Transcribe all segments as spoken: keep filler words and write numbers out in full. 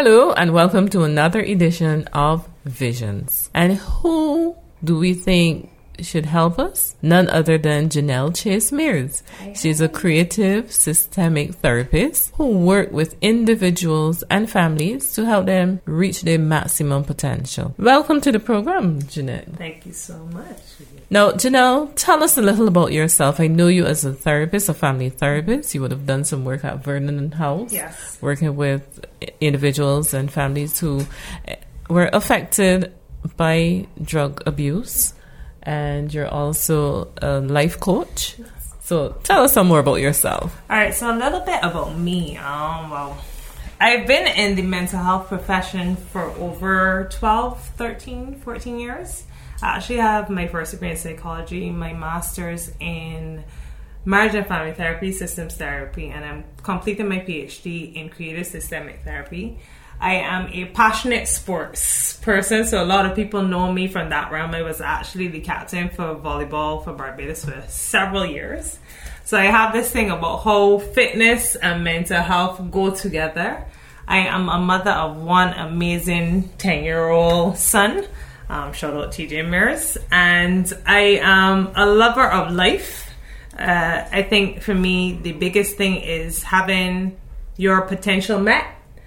Hello and welcome to another edition of Visions. And who do we think should help us? None other than Janelle Chase Mears. She's a creative systemic therapist who works with individuals and families to help them reach their maximum potential. Welcome to the program, Janelle. Thank you so much. Now, Janelle, tell us a little about yourself. I know you as a therapist, a family therapist. You would have done some work at Vernon House, yes, working with individuals and families who were affected by drug abuse. And you're also a life coach. Yes. So tell us some more about yourself. All right, so a little bit about me. Um, well, I've been in the mental health profession for over twelve, thirteen, fourteen years. I actually have my first degree in psychology, my master's in marriage and family therapy, systems therapy, and I'm completing my PhD in creative systemic therapy. I am a passionate sports person, so a lot of people know me from that realm. I was actually the captain for volleyball for Barbados for several years. So I have this thing about how fitness and mental health go together. I am a mother of one amazing ten-year-old son. Um, shout out T J Mears. And I am a lover of life. Uh, I think for me, the biggest thing is having your potential met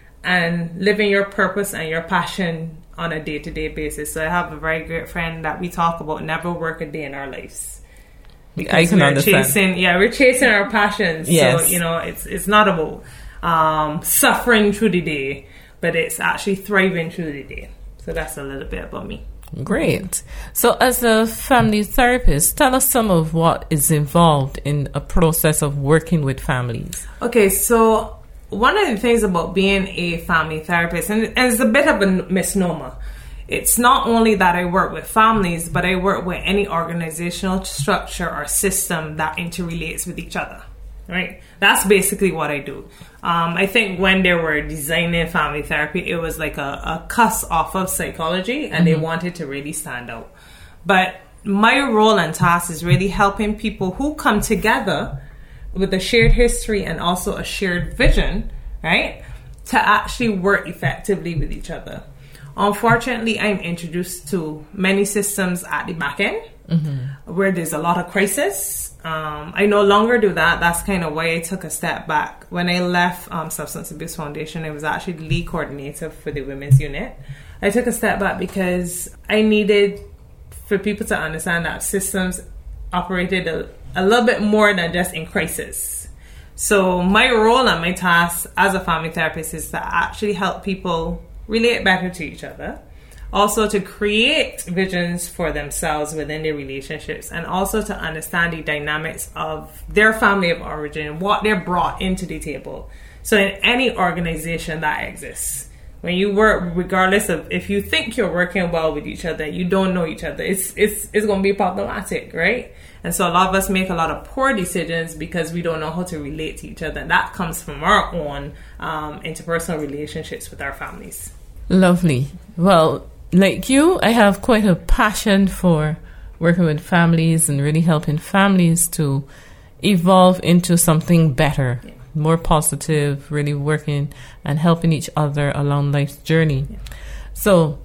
and living your purpose and your passion on a day-to-day basis. So I have a very great friend that we talk about never work a day in our lives. Because I can we're understand. Chasing, yeah, we're chasing our passions. Yes. So, you know, it's it's not about um, suffering through the day, but it's actually thriving through the day. So that's a little bit about me. Great. So as a family therapist, tell us some of what is involved in a process of working with families. Okay, so one of the things about being a family therapist, and, and it's a bit of a misnomer, it's not only that I work with families, but I work with any organizational structure or system that interrelates with each other, right? That's basically what I do. Um, I think when they were designing family therapy, it was like a, a cuss off of psychology, and mm-hmm. they wanted to really stand out. But my role and task is really helping people who come together with a shared history and also a shared vision, right, to actually work effectively with each other. Unfortunately, I'm introduced to many systems at the back end, mm-hmm. where there's a lot of crisis. Um, I no longer do that. That's kind of why I took a step back. When I left um, Substance Abuse Foundation, I was actually the lead coordinator for the women's unit. I took a step back because I needed for people to understand that systems operated a, a little bit more than just in crisis. So my role and my task as a family therapist is to actually help people relate better to each other, also to create visions for themselves within their relationships, and also to understand the dynamics of their family of origin, what they're brought into the table. So in any organization that exists, when you work, regardless of if you think you're working well with each other, you don't know each other, it's it's it's going to be problematic, right? And so a lot of us make a lot of poor decisions because we don't know how to relate to each other. And that comes from our own um, interpersonal relationships with our families. Lovely. Well, like you, I have quite a passion for working with families and really helping families to evolve into something better, yeah. more positive, really working and helping each other along life's journey. Yeah. So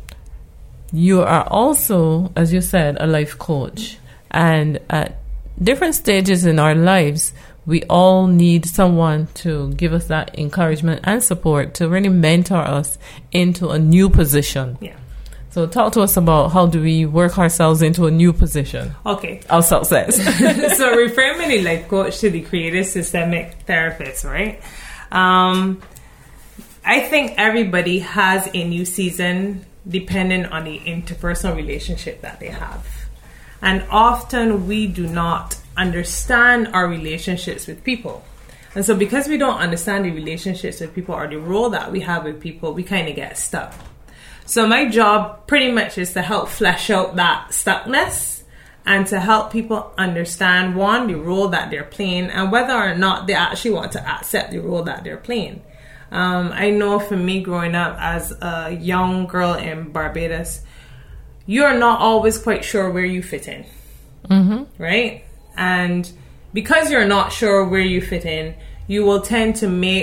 you are also, as you said, a life coach. Mm-hmm. And at different stages in our lives, we all need someone to give us that encouragement and support to really mentor us into a new position. Yeah. So talk to us about how do we work ourselves into a new position. Okay. Our success. So reframing the life coach to the creative systemic therapist, right? Um, I think everybody has a new season depending on the interpersonal relationship that they have. And often we do not understand our relationships with people. And so because we don't understand the relationships with people or the role that we have with people, we kind of get stuck. So my job pretty much is to help flesh out that stuckness and to help people understand, one, the role that they're playing and whether or not they actually want to accept the role that they're playing. Um, I know for me growing up as a young girl in Barbados, you're not always quite sure where you fit in, mm-hmm. right? And because you're not sure where you fit in, you will tend to make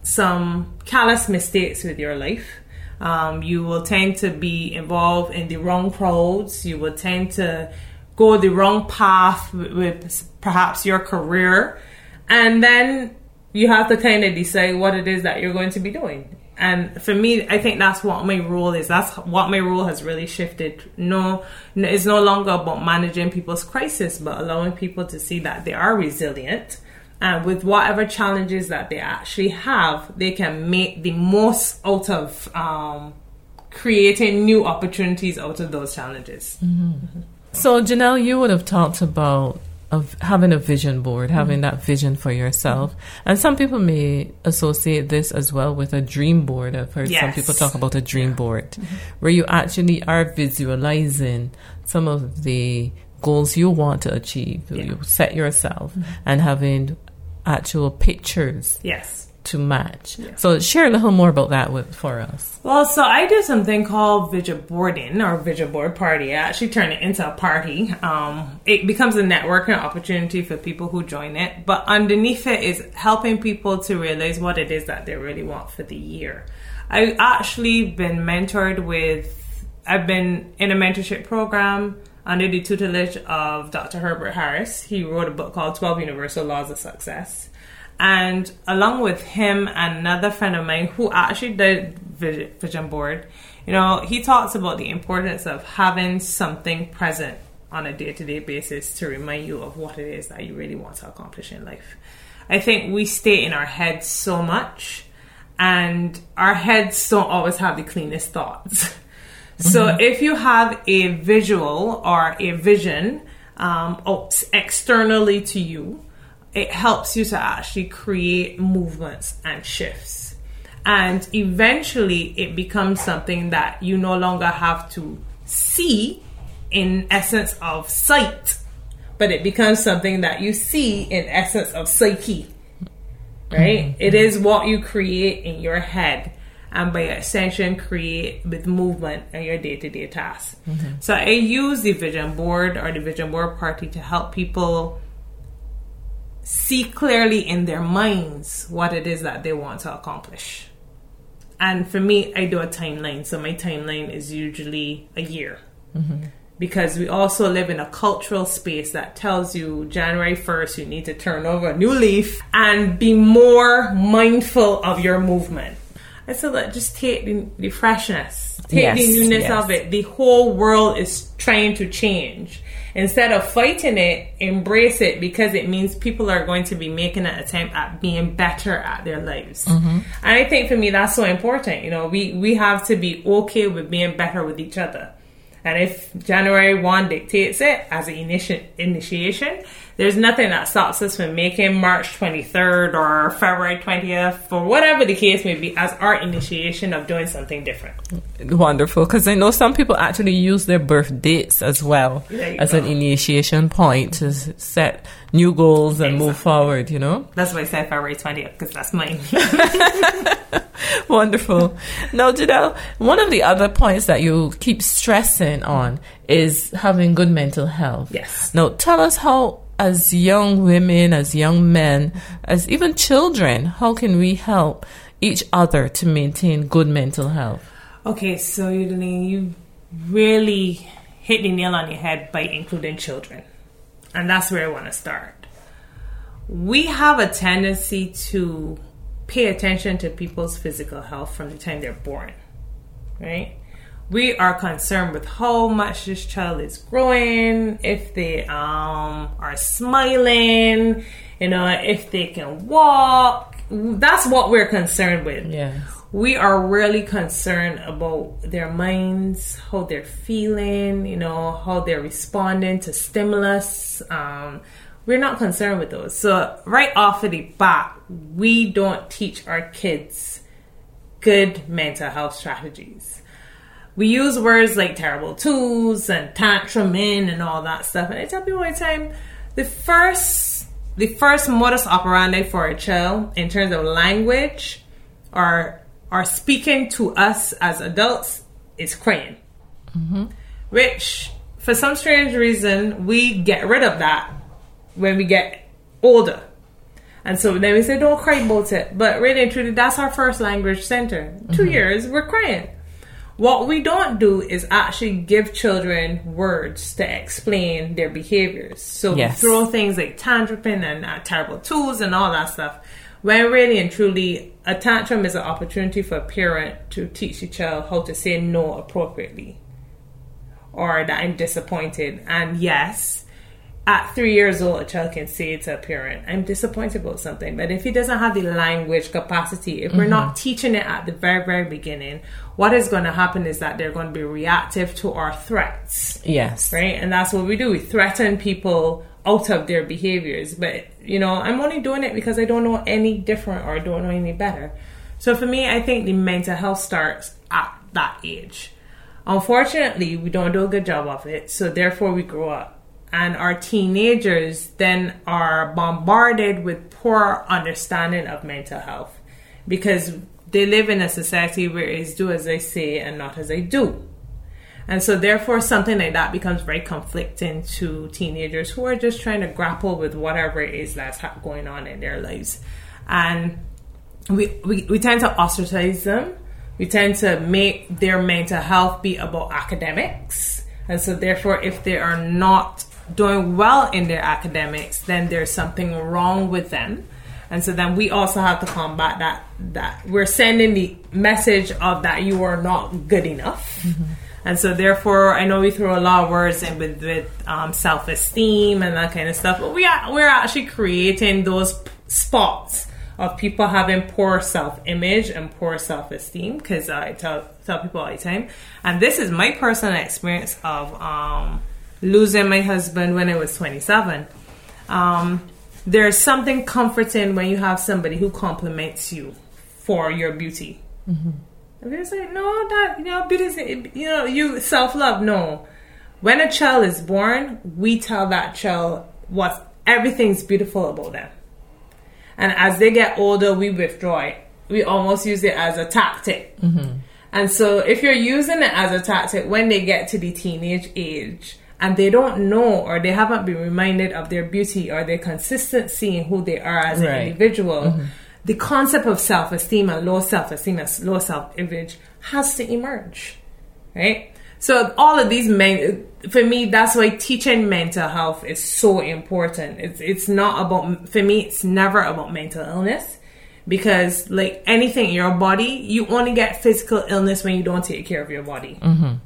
some callous mistakes with your life. Um, you will tend to be involved in the wrong crowds. You will tend to go the wrong path with, with perhaps your career. And then you have to kind of decide what it is that you're going to be doing. And for me, I think that's what my role is. That's what my role has really shifted. No, it's no longer about managing people's crisis, but allowing people to see that they are resilient. And with whatever challenges that they actually have, they can make the most out of um, creating new opportunities out of those challenges. Mm-hmm. Mm-hmm. So, Janelle, you would have talked about of having a vision board, having mm-hmm. that vision for yourself. Mm-hmm. And some people may associate this as well with a dream board. I've heard yes. some people talk about a dream board, mm-hmm. where you actually are visualizing some of the goals you want to achieve, yeah. you set yourself, mm-hmm. and having actual pictures yes. to match. Yeah. So share a little more about that with for us. Well, so I do something called vision boarding or vision board party. I actually turn it into a party. Um, it becomes a networking opportunity for people who join it. But underneath it is helping people to realize what it is that they really want for the year. I've actually been mentored with, I've been in a mentorship program under the tutelage of Doctor Herbert Harris. He wrote a book called twelve Universal Laws of Success. And along with him and another friend of mine who actually did vision board, you know, he talks about the importance of having something present on a day-to-day basis to remind you of what it is that you really want to accomplish in life. I think we stay in our heads so much, and our heads don't always have the cleanest thoughts. Mm-hmm. So if you have a visual or a vision um, externally to you, it helps you to actually create movements and shifts. And eventually it becomes something that you no longer have to see in essence of sight, but it becomes something that you see in essence of psyche, right? Mm-hmm. It is what you create in your head, and by extension create with movement in your day-to-day tasks. Mm-hmm. So I use the vision board or the vision board party to help people see clearly in their minds what it is that they want to accomplish. And for me, I do a timeline. So my timeline is usually a year. Mm-hmm. Because we also live in a cultural space that tells you January first, you need to turn over a new leaf and be more mindful of your movement. I said, like, just take the, the freshness, take yes, the newness yes. of it. The whole world is trying to change. Instead of fighting it, embrace it, because it means people are going to be making an attempt at being better at their lives. Mm-hmm. And I think for me, that's so important. You know, we, we have to be okay with being better with each other. And if January first dictates it as an initi- initiation, there's nothing that stops us from making March twenty-third or February twentieth, or whatever the case may be, as our initiation of doing something different. Wonderful, because I know some people actually use their birth dates as well as go. an initiation point to set new goals and exactly. move forward, you know? That's why I said February twentieth, because that's mine. Wonderful. Now, Janelle, one of the other points that you keep stressing on is having good mental health. Yes. Now, tell us how, as young women, as young men, as even children, how can we help each other to maintain good mental health? Okay, so Udalene, you really hit the nail on your head by including children. And that's where I want to start. We have a tendency to pay attention to people's physical health from the time they're born, right? We are concerned with how much this child is growing, if they um are smiling, you know, if they can walk. That's what we're concerned with. Yes. We are really concerned about their minds, how they're feeling, you know, how they're responding to stimulus. Um, we're not concerned with those. So right off of the bat, we don't teach our kids good mental health strategies. We use words like terrible twos and tantruming and all that stuff. And I tell people all the time, the first, the first modus operandi for a child in terms of language or, or speaking to us as adults is crying. Mm-hmm. Which, for some strange reason, we get rid of that when we get older. And so then we say, don't cry about it. But really and truly, that's our first language center. Mm-hmm. Two years, we're crying. What we don't do is actually give children words to explain their behaviors. So yes. we throw things like tantruming and uh, terrible tools and all that stuff. When really and truly, a tantrum is an opportunity for a parent to teach the child how to say no appropriately. Or that I'm disappointed. And yes, at three years old, a child can say to a parent, I'm disappointed about something. But if he doesn't have the language capacity, if mm-hmm. we're not teaching it at the very, very beginning, what is going to happen is that they're going to be reactive to our threats. Yes. Right? And that's what we do. We threaten people out of their behaviors. But, you know, I'm only doing it because I don't know any different or I don't know any better. So for me, I think the mental health starts at that age. Unfortunately, we don't do a good job of it. So therefore, we grow up. And our teenagers then are bombarded with poor understanding of mental health because they live in a society where it's do as I say and not as I do. And so therefore something like that becomes very conflicting to teenagers who are just trying to grapple with whatever it is that's going on in their lives. And we, we, we tend to ostracize them. We tend to make their mental health be about academics. And so therefore if they are not doing well in their academics, then there's something wrong with them. And so then we also have to combat that, that we're sending the message of that you are not good enough. Mm-hmm. And so therefore, I know we throw a lot of words in with, with um, self-esteem and that kind of stuff, but we are, we're actually creating those p- spots of people having poor self-image and poor self-esteem, because I tell, tell people all the time, and this is my personal experience of um, losing my husband when I was twenty-seven. Um, there's something comforting when you have somebody who compliments you for your beauty. Mm-hmm. And people say, no, that, you know, beauty is, you know, you self-love. No. When a child is born, we tell that child what everything's beautiful about them. And as they get older, we withdraw it. We almost use it as a tactic. Mm-hmm. And so if you're using it as a tactic when they get to the teenage age, and they don't know or they haven't been reminded of their beauty or their consistency in who they are as right. an individual, mm-hmm. the concept of self-esteem and low self-esteem and low self-image has to emerge, right? So all of these men, for me, that's why teaching mental health is so important. It's it's not about, for me, it's never about mental illness, because like anything in your body, you only get physical illness when you don't take care of your body. Mm-hmm.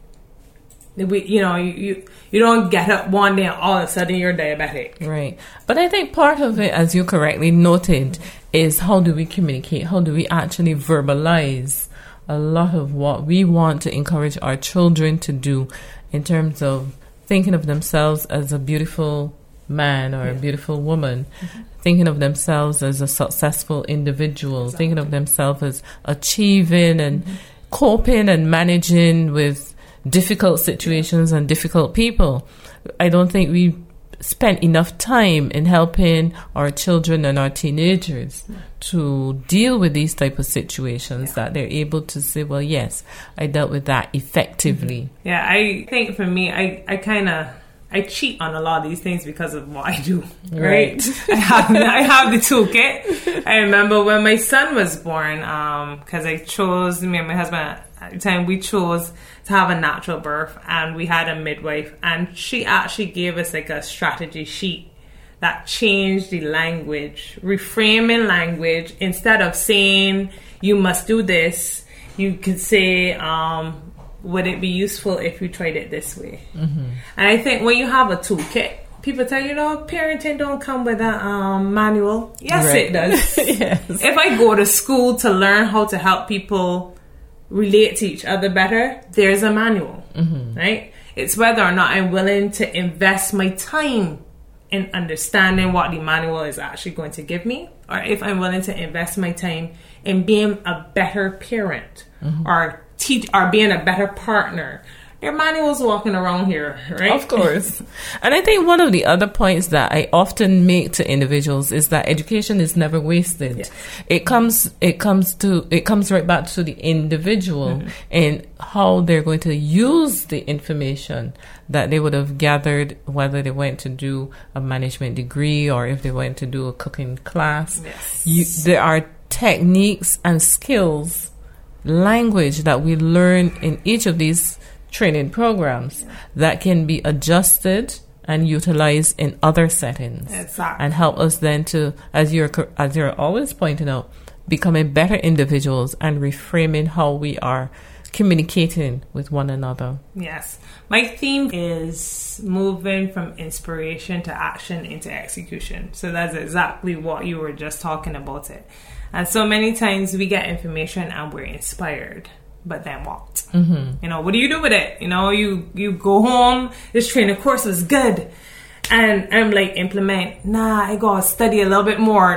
We, you know, you, you you don't get up one day and all of a sudden you're diabetic. Right. But I think part of it, as you correctly noted, is how do we communicate? How do we actually verbalize a lot of what we want to encourage our children to do in terms of thinking of themselves as a beautiful man or yeah. a beautiful woman, mm-hmm. thinking of themselves as a successful individual, exactly. thinking of themselves as achieving and mm-hmm. coping and managing with difficult situations and difficult people. I don't think we spent enough time in helping our children and our teenagers yeah. to deal with these type of situations yeah. that they're able to say, well, yes, I dealt with that effectively. Mm-hmm. Yeah, I think for me, I, I kind of, I cheat on a lot of these things because of what I do, right? right. I have I have the toolkit. I remember when my son was born, because um, I chose, me and my husband at the time, we chose to have a natural birth, and we had a midwife, and she actually gave us like a strategy sheet that changed the language, reframing language. Instead of saying, you must do this, you could say, um, would it be useful if you tried it this way? Mm-hmm. And I think when you have a toolkit, people tell you, know, parenting don't come with a um, manual. Yes, right. it does. Yes. If I go to school to learn how to help people relate to each other better, there's a manual, mm-hmm. right? It's whether or not I'm willing to invest my time in understanding what the manual is actually going to give me, or if I'm willing to invest my time in being a better parent, mm-hmm. or teach, or being a better partner, There are manuals walking around here, right? Of course. And I think one of the other points that I often make to individuals is that education is never wasted. Yes. It comes it comes to it comes right back to the individual mm-hmm. and how they're going to use the information that they would have gathered, whether they went to do a management degree or if they went to do a cooking class. Yes. You, there are techniques and skills, language that we learn in each of these training programs yeah. that can be adjusted and utilized in other settings. Exactly. And help us then to, as you're as you're always pointing out, becoming better individuals and reframing how we are communicating with one another. Yes. My theme is moving from inspiration to action into execution. So that's exactly what you were just talking about it. And so many times we get information and we're inspired, but then what? Mm-hmm. You know, what do you do with it? You know, you, you go home, this training course was good. And I'm like, implement. Nah, I gotta study a little bit more.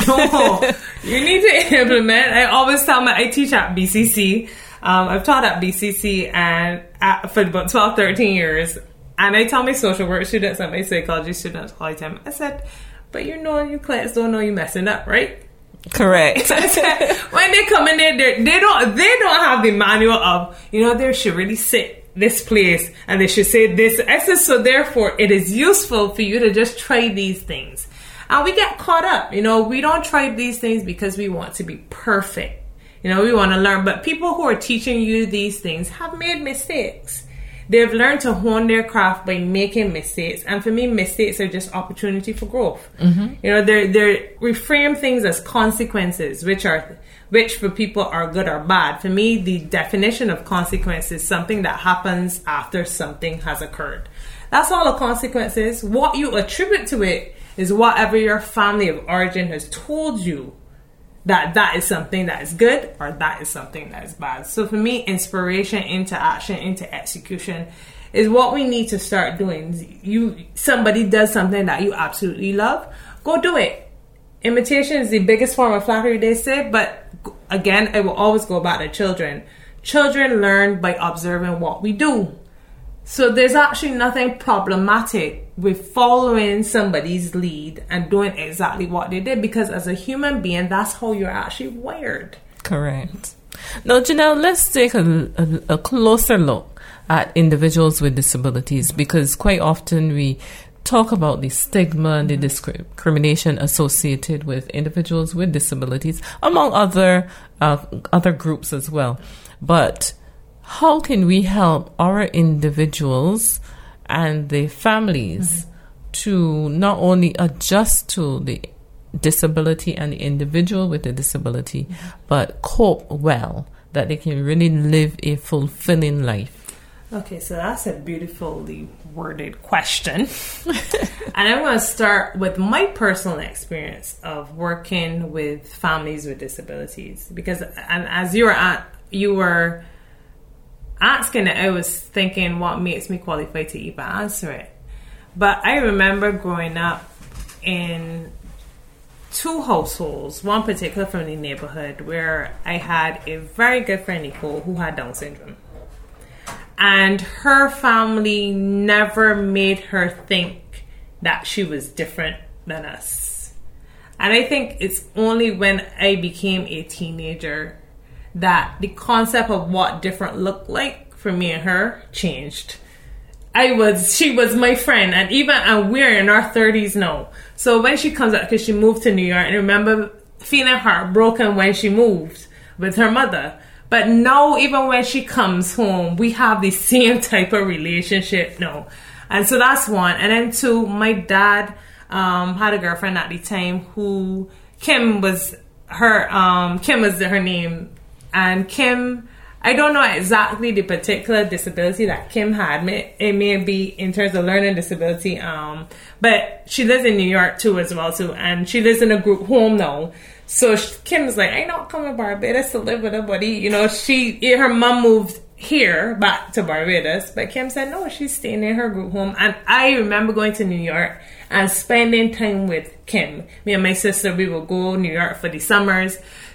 No, you need to implement. I always tell my, I teach at B C C. Um, I've taught at B C C and at, for about twelve, thirteen years. And I tell my social work students and my psychology students all the time, I said, but you know, your clients don't know you messing up, right? Correct. When they come in there, they don't, they don't have the manual of, you know, they should really sit this place and they should say this. I said, so therefore it is useful for you to just try these things. And we get caught up, you know, we don't try these things because we want to be perfect. You know, we want to learn, but people who are teaching you these things have made mistakes. They've learned to hone their craft by making mistakes. And for me, mistakes are just opportunity for growth. Mm-hmm. You know, they're, they're, we frame things as consequences, which are, which for people are good or bad. For me, the definition of consequence is something that happens after something has occurred. That's all a consequence is. What you attribute to it is whatever your family of origin has told you that that is something that is good or that is something that is bad. So for me, inspiration into action, into execution is what we need to start doing. You, somebody does something that you absolutely love, go do it. Imitation is the biggest form of flattery, they say, but again, I will always go back to children. Children learn by observing what we do. So there's actually nothing problematic with following somebody's lead and doing exactly what they did, because as a human being, that's how you're actually wired. Correct. Now, Janelle, let's take a, a, a closer look at individuals with disabilities, because quite often we talk about the stigma and the discrimination associated with individuals with disabilities, among other uh, other groups as well. But how can we help our individuals and their families mm-hmm. to not only adjust to the disability and the individual with the disability, mm-hmm. but cope well, that they can really live a fulfilling life? Okay, so that's a beautifully worded question. And I'm going to start with my personal experience of working with families with disabilities. Because and as you were at, you were asking it, I was thinking what makes me qualified to even answer it. But I remember growing up in two households, one particular from the neighborhood, where I had a very good friend, Nicole, who had Down syndrome. And her family never made her think that she was different than us. And I think it's only when I became a teenager that the concept of what different looked like for me and her changed. I was, she was my friend, and even, and we're in our thirties now. So when she comes out, because she moved to New York, and I remember feeling heartbroken when she moved with her mother. But now, even when she comes home, we have the same type of relationship now. And so that's one. And then two, my dad um, had a girlfriend at the time who, Kim was her, um, Kim was her name. And Kim, I don't know exactly the particular disability that Kim had. It may be in terms of learning disability. Um, but she lives in New York too as well too. And she lives in a group home now. So Kim's like, I not coming to Barbados to live with a buddy. You know, she, her mom moved here back to Barbados, but Kim said, no, she's staying in her group home. And I remember going to New York and spending time with Kim. Me and my sister, we would go to New York for the summers.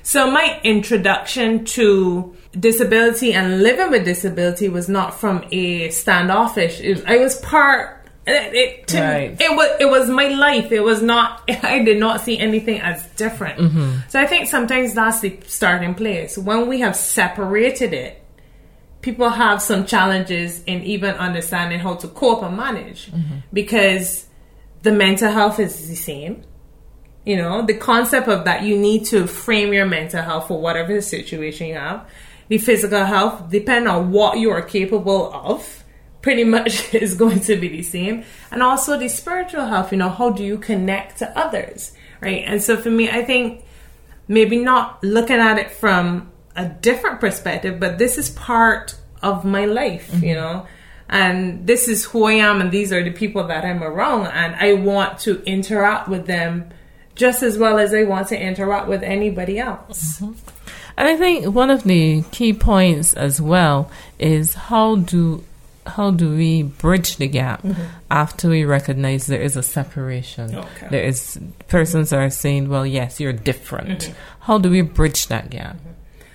So my introduction to disability and living with disability was not from a standoffish. It, I was part. It, it, to, right. it was it was my life. It was not. I did not see anything as different. Mm-hmm. So I think sometimes that's the starting place. When we have separated it, people have some challenges in even understanding how to cope and manage, mm-hmm. because the mental health is the same. You know, the concept of that you need to frame your mental health for whatever the situation you have. The physical health, depending on what you are capable of, pretty much is going to be the same. And also the spiritual health, you know, how do you connect to others, right? And so for me, I think maybe not looking at it from a different perspective, but this is part of my life, mm-hmm. you know, and this is who I am, and these are the people that I'm around, and I want to interact with them just as well as I want to interact with anybody else. Mm-hmm. And I think one of the key points as well is how do how do we bridge the gap mm-hmm. after we recognize there is a separation? Okay. There is persons are saying, well, yes, you're different. Mm-hmm. How do we bridge that gap? Mm-hmm.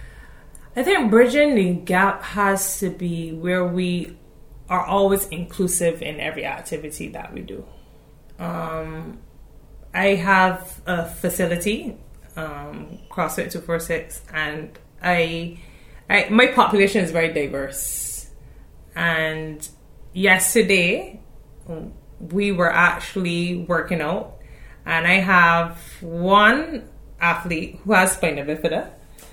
I think bridging the gap has to be where we are always inclusive in every activity that we do. Um, I have a facility, um, CrossFit two forty-six, and I, I, my population is very diverse. And yesterday, we were actually working out, and I have one athlete who has spina bifida,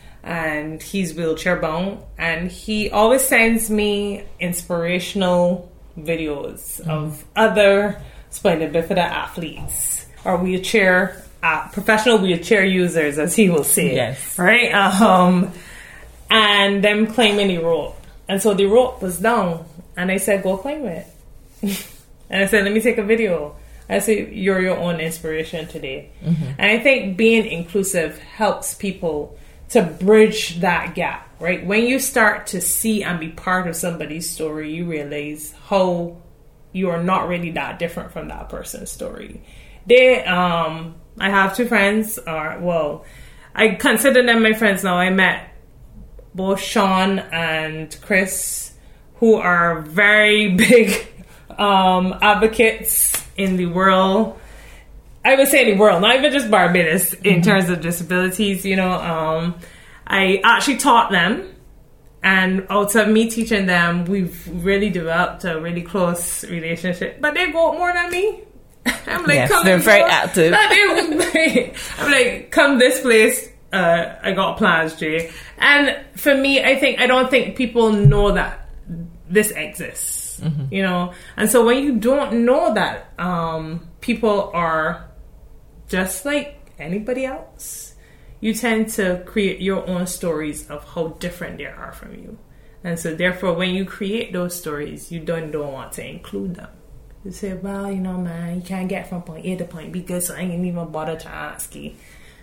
and he's wheelchair bound, and he always sends me inspirational videos mm. of other spina bifida athletes or wheelchair uh, professional wheelchair users, as he will say. Yes, right. Um, and them climbing the rope, and so the rope was down, and I said, "Go climb it." And I said, "Let me take a video." I said, "You're your own inspiration today," mm-hmm. and I think being inclusive helps people to bridge that gap, right? When you start to see and be part of somebody's story, you realize how you are not really that different from that person's story. They, um, I have two friends, or well, I consider them my friends now. I met both Sean and Chris, who are very big um, advocates in the world. I would say the world, not even just Barbados, in mm-hmm. terms of disabilities. You know, um, I actually taught them, and out of me teaching them, we've really developed a really close relationship. But they go more than me. I'm like, yes, come they're very go. active. I'm like, come this place. Uh, I got plans, Jay. And for me, I think I don't think people know that this exists. Mm-hmm. You know, and so when you don't know that, um, people are just like anybody else, you tend to create your own stories of how different they are from you. And so therefore, when you create those stories, you don't, don't want to include them. You say, well, you know, man, you can't get from point A to point B good, so I ain't even bother to ask you.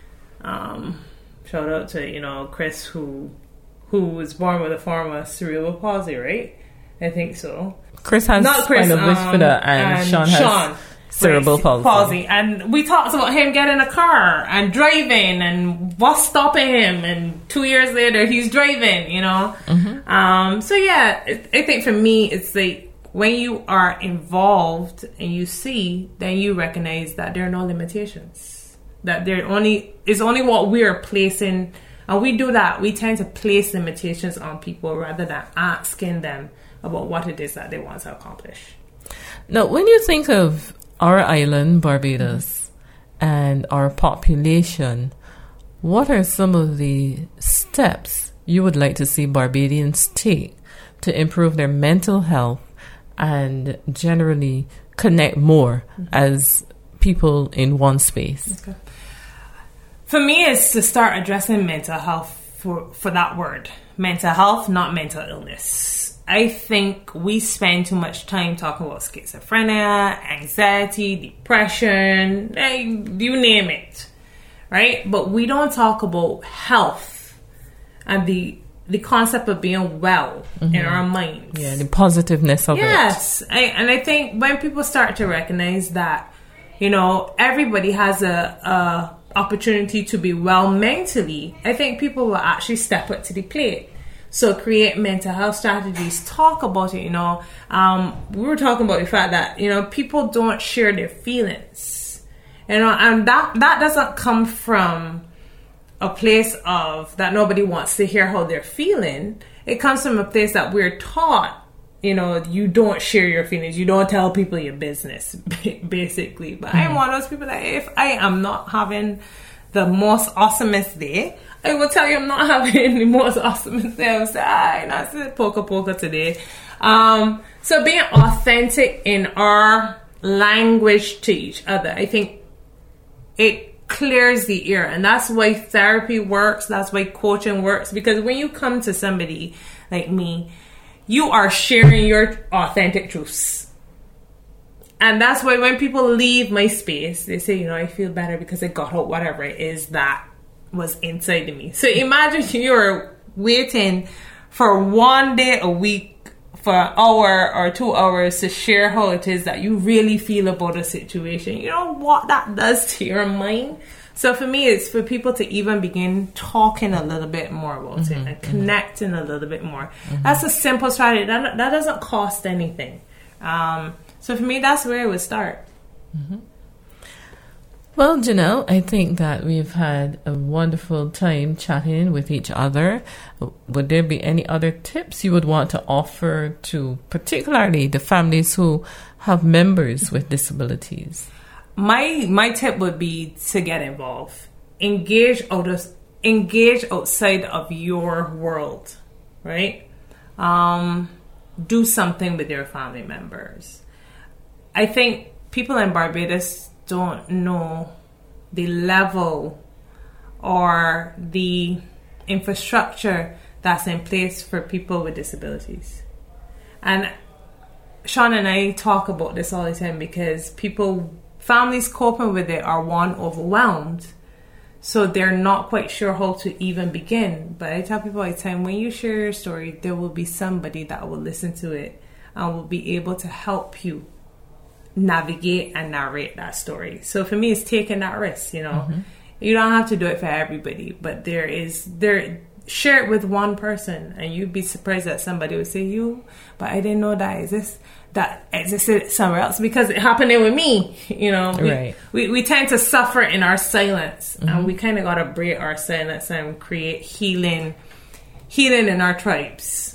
Um, shout out to, you know, Chris, who who was born with a form of cerebral palsy, right? I think so. Chris has Not Chris, spinal um, bifida, and, and Sean has Sean. cerebral palsy. palsy. And we talked about him getting a car and driving, and what's stopping him, and two years later he's driving, you know. Mm-hmm. Um, so yeah, it, I think for me it's like when you are involved and you see, then you recognize that there are no limitations, that there only is only what we are placing, and we do that. We tend to place limitations on people rather than asking them about what it is that they want to accomplish. Now, when you think of our island, Barbados, mm-hmm. and our population, what are some of the steps you would like to see Barbadians take to improve their mental health and generally connect more mm-hmm. as people in one space? Okay. For me, it's to start addressing mental health for, for that word. Mental health, not mental illness. I think we spend too much time talking about schizophrenia, anxiety, depression, you name it, right? But we don't talk about health and the the concept of being well mm-hmm. in our minds. Yeah, the positiveness of yes. it. Yes, and I think when people start to recognize that, you know, everybody has a, a opportunity to be well mentally, I think people will actually step up to the plate. So create mental health strategies, talk about it, you know. Um, we were talking about the fact that, you know, people don't share their feelings. You know, and that, that doesn't come from a place of that nobody wants to hear how they're feeling. It comes from a place that we're taught, you know, you don't share your feelings. You don't tell people your business, basically. But mm-hmm. I'm one of those people that if I am not having the most awesomest day, I will tell you I'm not having the most awesomest day. I will say, ah, not to poker poker today. Um, so being authentic in our language to each other, I think it clears the air. And that's why therapy works. That's why coaching works. Because when you come to somebody like me, you are sharing your authentic truths. And that's why when people leave my space, they say, you know, I feel better because I got out whatever it is that was inside of me. So imagine you're waiting for one day a week for an hour or two hours to share how it is that you really feel about a situation. You know what that does to your mind? So for me, it's for people to even begin talking a little bit more about mm-hmm, it and connecting mm-hmm. a little bit more. Mm-hmm. That's a simple strategy. That, that doesn't cost anything. Um, so for me, that's where it would start. Mm-hmm. Well, Janelle, I think that we've had a wonderful time chatting with each other. Would there be any other tips you would want to offer to particularly the families who have members with disabilities? My my tip would be to get involved. Engage out of, engage outside of your world, right? Um, do something with your family members. I think people in Barbados don't know the level or the infrastructure that's in place for people with disabilities. And Sean and I talk about this all the time because people, families coping with it are one, overwhelmed. So they're not quite sure how to even begin. But I tell people all the time, when you share your story, there will be somebody that will listen to it and will be able to help you navigate and narrate that story. So for me, it's taking that risk, you know. Mm-hmm. You don't have to do it for everybody, but there is, there, share it with one person and you'd be surprised that somebody would say, you, but I didn't know that exists, that existed somewhere else because it happened with me, you know. We, right. we, we tend to suffer in our silence mm-hmm. and we kind of got to break our silence and create healing, healing in our tribes.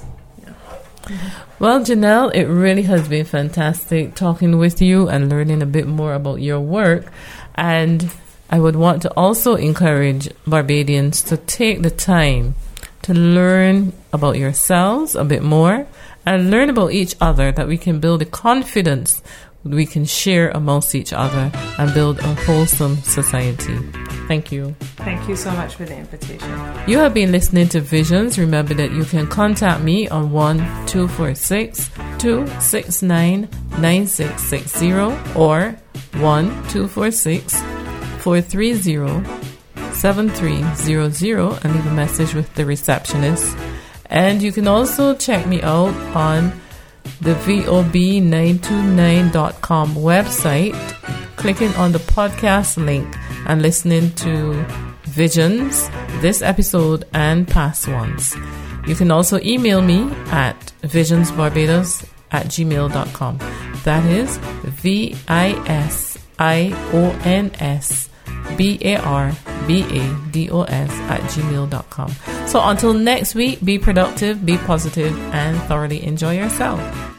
Well, Janelle, it really has been fantastic talking with you and learning a bit more about your work. And I would want to also encourage Barbadians to take the time to learn about yourselves a bit more and learn about each other, that we can build a confidence we can share amongst each other and build a wholesome society. Thank you. Thank you so much for the invitation. You have been listening to Visions. Remember that you can contact me on one two four six, two six nine, nine six six zero or one two four six, four three zero, seven three zero zero and leave a message with the receptionist. And you can also check me out on the V O B nine two nine dot com website, clicking on the podcast link and listening to Visions, this episode and past ones. You can also email me at visionsbarbados at gmail dot com. That is V I S I O N S B A R B A D O S at gmail dot com. So until next week, be productive, be positive, and thoroughly enjoy yourself.